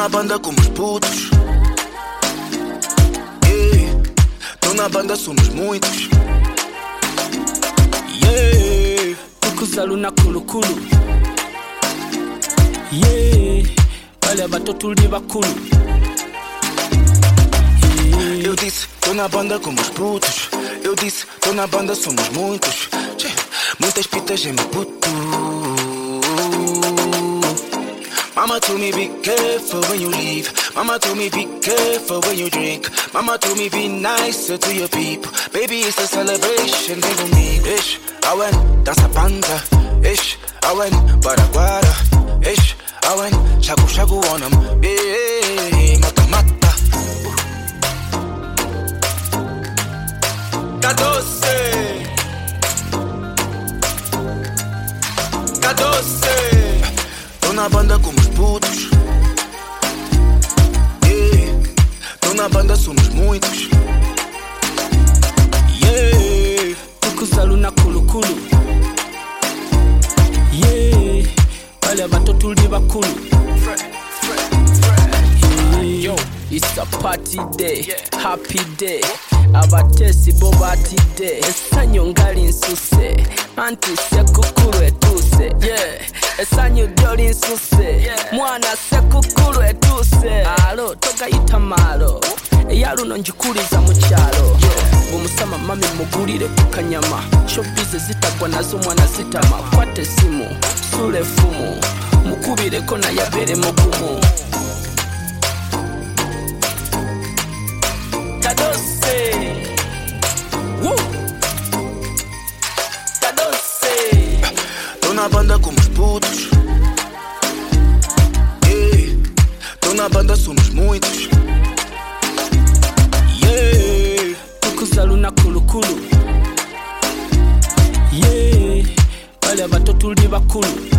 na banda como os putos. Yeah. Tô na banda, somos muitos. Yeah. Tukuzalu na kulukulu. Yeah. Olha bato tuli bakulu. Yeah. Eu disse, tô na banda como os putos. Eu disse, tô na banda, somos muitos. Muitas pitas em meu puto. Mama told me be careful when you leave. Mama told me be careful when you drink. Mama told me be nicer to your people. Baby, it's a celebration, vem comigo. Ish, I went, dança panza. Ish, I went, Baraguara. Ish, I went, shagu shagu on them. Yeah, mata mata. Tá doce. Tá doce. Tô na banda como os putos. Yeah. Tô na banda, somos muitos. Yeah. Tukuzalu na kulukulu. Yeah. Olha bato tuli bakulu. Yeah. Yo, it's a party day, happy day. Abatesi bobati day. Esanyo ngali nsuse. Anti sekukulu etuse. Yeah. Esanyo dioli nsuse. Mwana sekukulu etuse. Alo, toga itamalo. Eyaluno njikuliza mukyalo. Bumusama mami mugulire kukanyama. Showbiz zitagwa nazo mwana zitama. Kwate simu, sule fumu. Mukubireko na yabere mugumu. Tadose. Woo. Tadose. Tô na banda como os putos. Yeah. Tô na banda, somos muitos. Yeah. Tukuzalu na kulukulu. Yeah. Olha bato tuli bakulu.